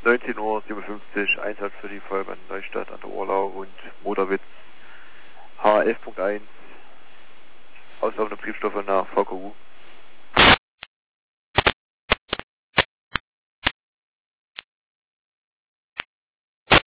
19:57 Uhr, Einsatz für die Feuerwehr Neustadt an der Urlau und Motorwitz HF.1, auslaufende Triebstoffe nach VKU.